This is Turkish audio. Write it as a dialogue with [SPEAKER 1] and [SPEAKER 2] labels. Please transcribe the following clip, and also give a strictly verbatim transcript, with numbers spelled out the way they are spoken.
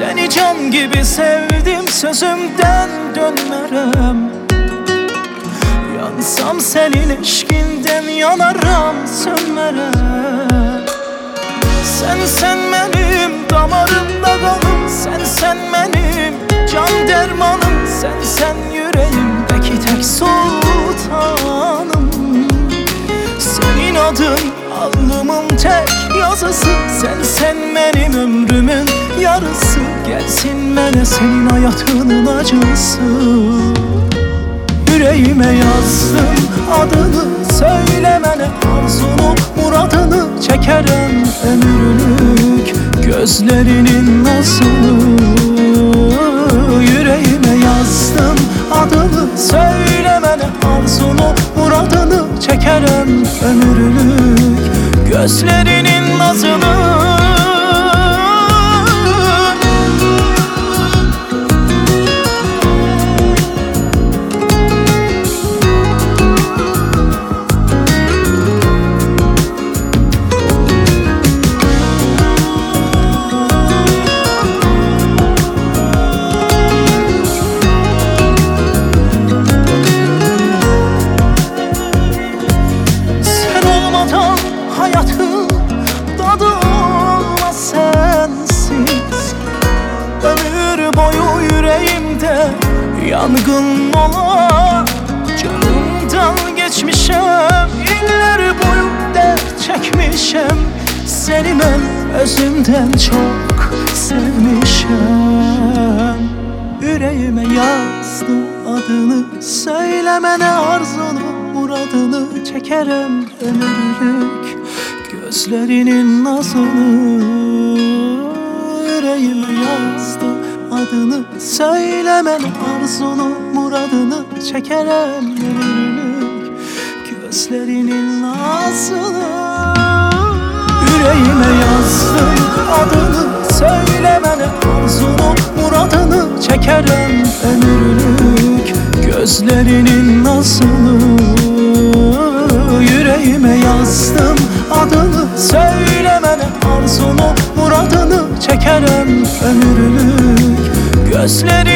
[SPEAKER 1] Seni can gibi sevdim, sözümden dönmerem. Yansam senin eşkinden yanarım, sönmerem. Sen sen benim damarımda kanım, sen sen benim can dermanım, sen sen yüreğimdeki tek sultanım. Senin adın alnımın tek yazısı, sen sen benim ömrümün yarısı. Gelsin bana senin hayatının acısı. Yüreğime yazdım adını, söylemene arzunu, muradını çekerim ömürlük gözlerinin nazını. Yüreğime yazdım adını, söylemene arzunu, muradını çekerim ömürlük gözlerinin nazını. Hayatın tadı olmaz sensiz. Ömür boyu yüreğimde yangın ola. Canımdan geçmişem, iller boyu dert çekmişem. Seni ben özümden çok sevmişem. Yüreğime yazdım adını, söylemene arzunu, muradını çekerim ömürlük gözlerinin nazını. Yüreğime yazdım adını, söylemene arzunu, muradını çekerim ömürlük gözlerinin nazını. Yüreğime yazdım adını, söylemene arzunu, muradını çekerim ömürlük gözlerinin nazını. Yüreğime yazdım adını, söylemene arzunu, muradını çekerim ömürlük gözlerinin